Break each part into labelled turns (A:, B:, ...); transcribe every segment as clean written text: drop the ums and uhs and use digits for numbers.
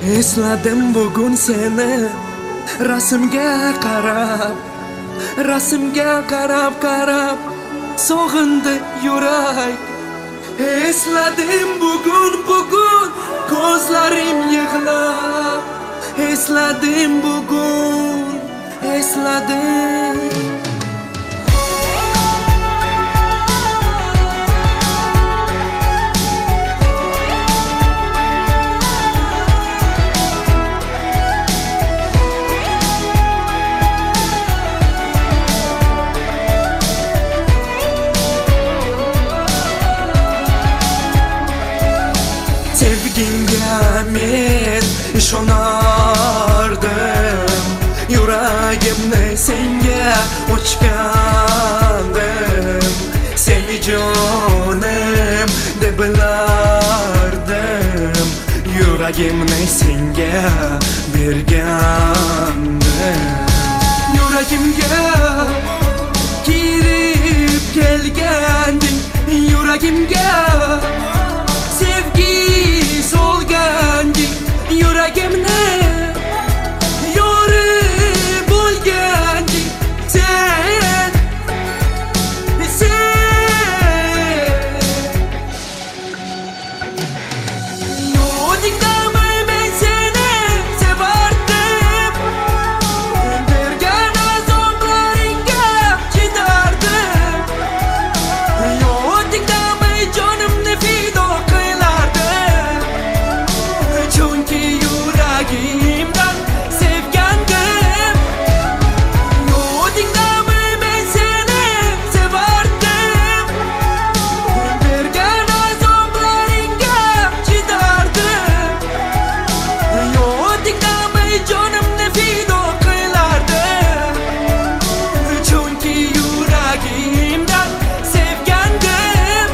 A: Esladim bugun seni rasmga qarab sog'indi yurak. Esladim bugun ko'zlarim yig'lab. Esladim bugun, esladim. Sevginga men ishonardim, yuragimni senga ochgandim. Seni jonim deb bilardim, yuragimni senga bergandim. Yuragimga kirib kelganding, yuragimga sevgi solganding, yuragimni yorib bo'lganding. Sen yodingdami men seni sevardim, bergan azoblaringga chidardim. Yodingdami jonimni fido qilardim, chunki yuragimdan sevgandim. Yodingdami men seni sevardim, bergan azoblaringga chidardim. Yodingdami jonimni fido qilardim, chunki yuragimdan sevgandim.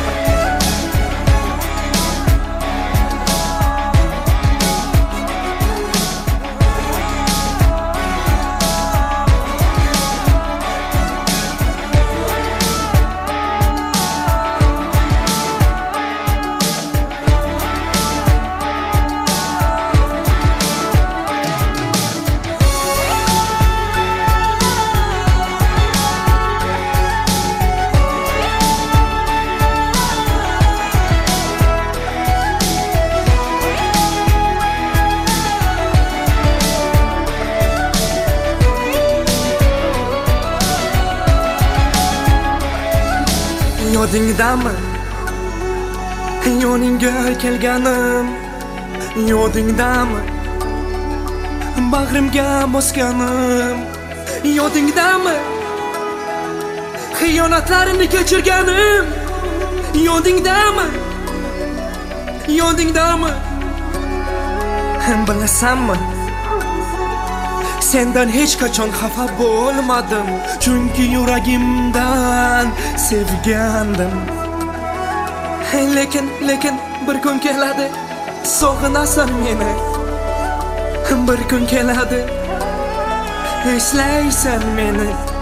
A: Yodingdami yoningga kelganim, yodingdami bag'rimga bosganim, yodingdami xiyonatlarimni kechirganim, yodingdami bilasanmi, sendan hech qachon xafa bo'lmadim, chunki yuragimdan sevgandim. Lekin bir kun keladi, sog'inasan meni. Bir kun keladi, eslaysan meni.